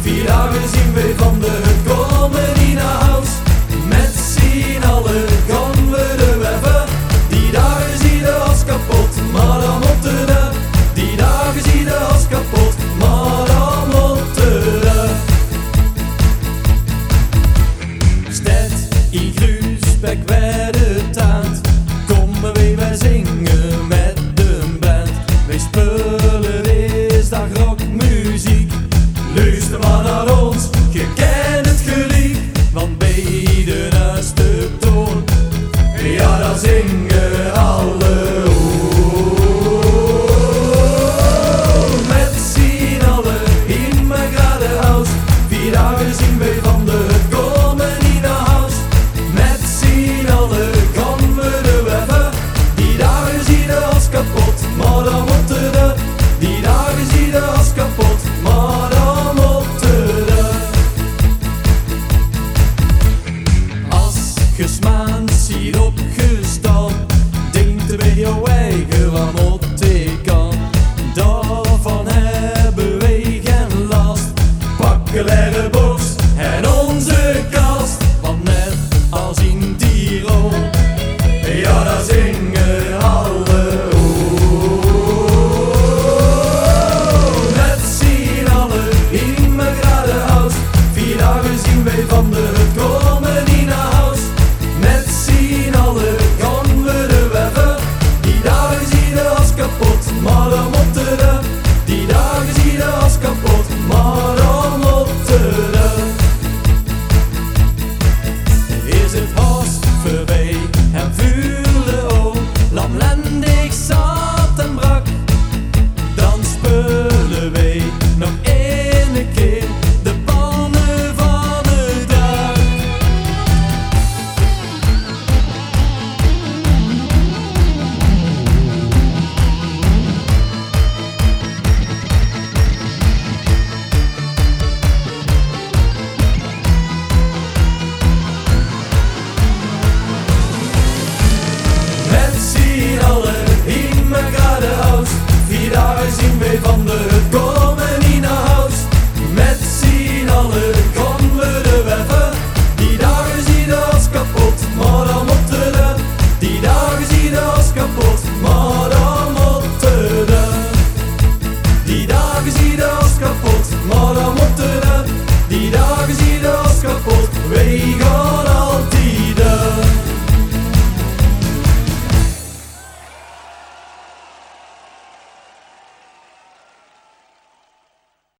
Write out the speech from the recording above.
4 dagen zien we van de hut komen niet naar huis. Met z'n allen gaan we de weffen. Die dagen zie de as kapot, maar dan moeten de. Die dagen zie de as kapot, maar dan moeten de. Stad in Gruusbeek werden taand. Komen wij zingen met de band. Wij spelen is dag rockmuziek. Luister maar naar ons, je kent het geliek. Want beiden een stuk toon, ja dan zingen alle. Met z'n allen in mijn gradenhuis. 4 dagen zien wij van de hut komen niet naar huis. Met z'n allen gaan we de weffen. Die dagen zie de as kapot, maar dan moeten de. Die dagen zie de as kapot, maar dan moeten de. Als je 's maands hier opgestaan, denkt er bij jouw eigen wat moet ik aan. Daarvan hebben wij geen last. Pak een leere box en onze kast. Want net als in Tirol, ja daar zingen alle. Met z'n allen in mijn gradenhuis. 4 dagen zien wij van de hut komen niet naar huis. Met z'n allen gaan we de weffen. Die dagen zie de as kapot, maar dan moeten de. Die dagen zie de as kapot, maar dan moeten de. Is het haast voorbij en vuile oog, lamlendig zat en brak. Dan spelen wij nog één keer de pannen van het dak. Met z'n allen in mijn gradenhuis. 4 dagen zien wij van de hut komen niet naar huis. Met z'n allen gaan we de weffen. Die dagen zie de as kapot, maar dan moeten de. Die dagen zie de as kapot,